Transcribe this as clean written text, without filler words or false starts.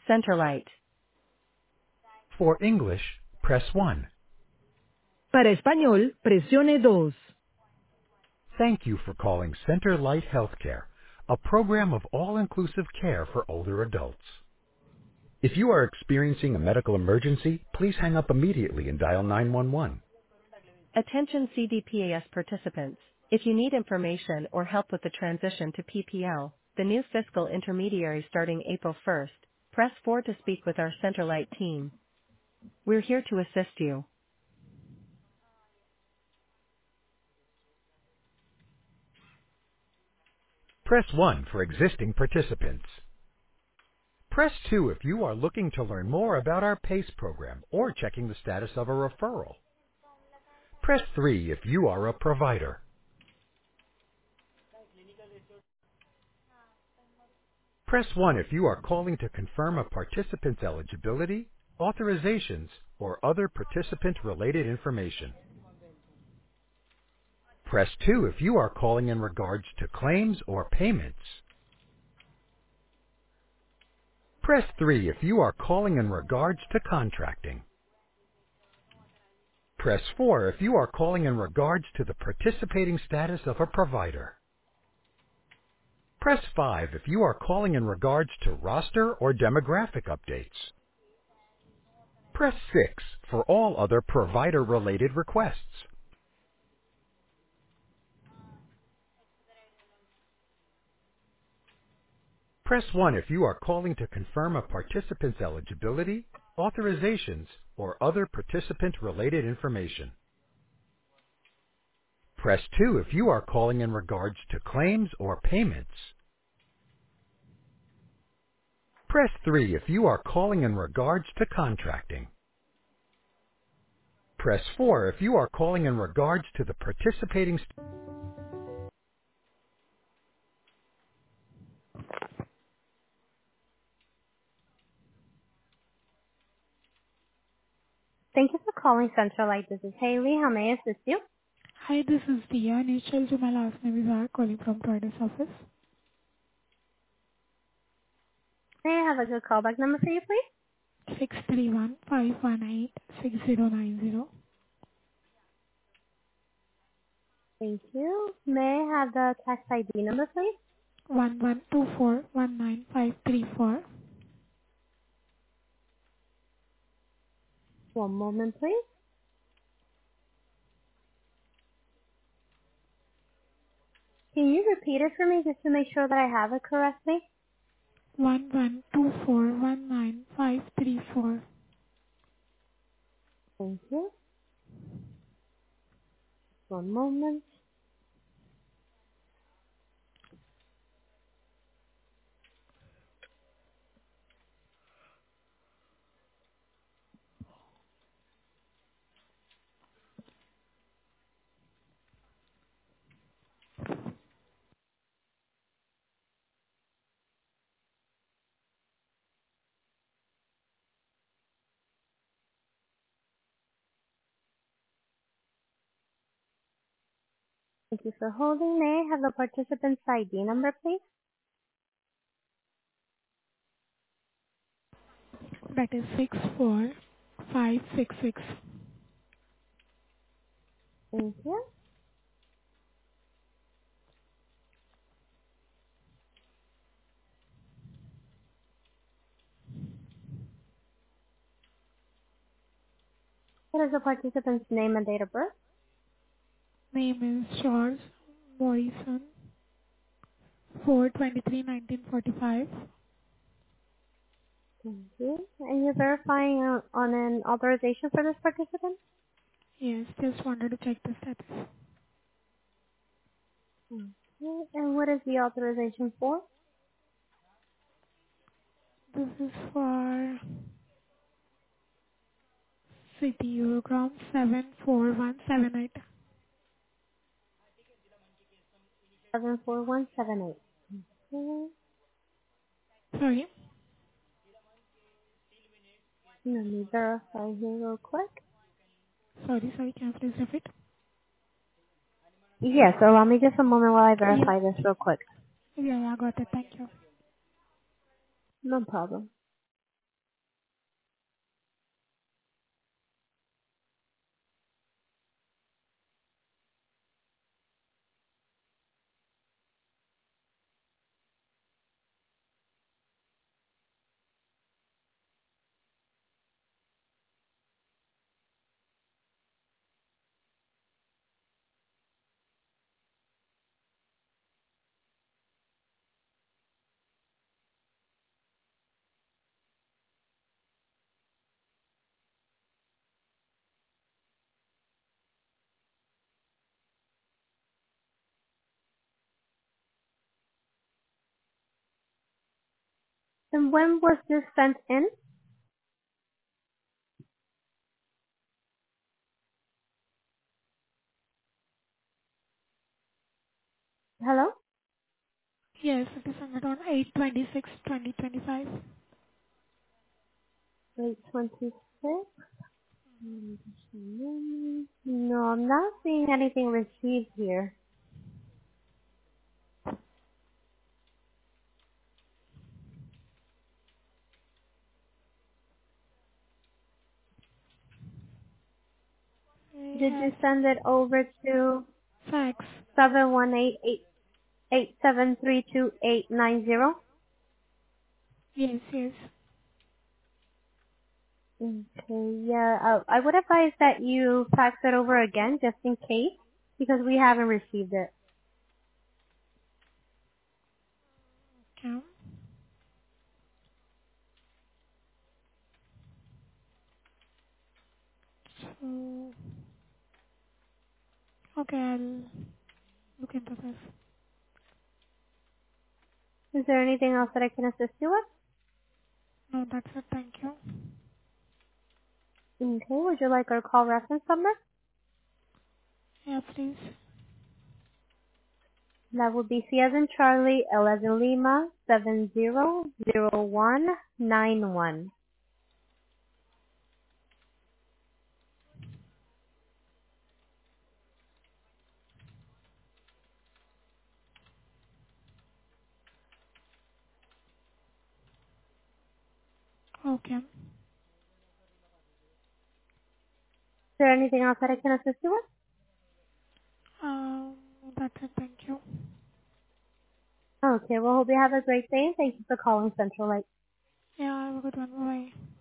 Centerlight. For English, press 1. Para español, presione dos. Thank you for calling Centerlight Healthcare, a program of all-inclusive care for older adults. If you are experiencing a medical emergency, please hang up immediately and dial 911. Attention CDPAS participants. If you need information or help with the transition to PPL, the new fiscal intermediary starting April 1st, press 4 to speak with our Centerlight team. We're here to assist you. Press 1 for existing participants. Press 2 if you are looking to learn more about our PACE program or checking the status of a referral. Press 3 if you are a provider. Press 1 if you are calling to confirm a participant's eligibility, authorizations, or other participant-related information. Press 2 if you are calling in regards to claims or payments. Press 3 if you are calling in regards to contracting. Press 4 if you are calling in regards to the participating status of a provider. Press 5 if you are calling in regards to roster or demographic updates. Press 6 for all other provider-related requests. Press 1 if you are calling to confirm a participant's eligibility, authorizations, or other participant-related information. Press 2 if you are calling in regards to claims or payments. Press 3 if you are calling in regards to contracting. Press 4 if you are calling in regards to the participating. Thank you for calling Centralight. This is Haley. How may I assist you? Hi, this is Dia. Initial to my last name is R, calling from Toyda's office. May I have a good callback number for you, please? 631-518-6090. Thank you. May I have the tax ID number, please? 1124-19534. One moment, please. Can you repeat it for me just to make sure that I have it correctly? 1124-19534. Thank you. One moment. Thank you for holding. May I have the participant's ID number, please? That is 64566. Thank you. What is the participant's name and date of birth? Name is Charles Morrison. 4/23/1945. Thank you. And you're verifying on an authorization for this participant? Yes, just wanted to check the status. Okay. And what is the authorization for? This is for City Eurogram 74178. 74178. Okay. Sorry. Let me verify here real quick. Sorry, can you please repeat? Yes, allow me just a moment while I Yeah. verify this real quick. Yeah, I got it. Thank you. No problem. And when was this sent in? Hello? Yes, it is sent on 8/26/2025. 826? No, I'm not seeing anything received here. It Did you has send it over to fax. 718-873-2890? Yes, yes. Okay, yeah, I would advise that you fax it over again just in case because we haven't received it. Yeah. So, okay, I'll look into this. Is there anything else that I can assist you with? No, that's it. Thank you. Okay, would you like our call reference number? Yeah, please. That would be C as in Charlie, L as in Lima, 700191. Okay. Is there anything else that I can assist you with? That's it. Thank you. Okay, well, hope you have a great day. Thank you for calling Central Light. Yeah, have a good one. Bye.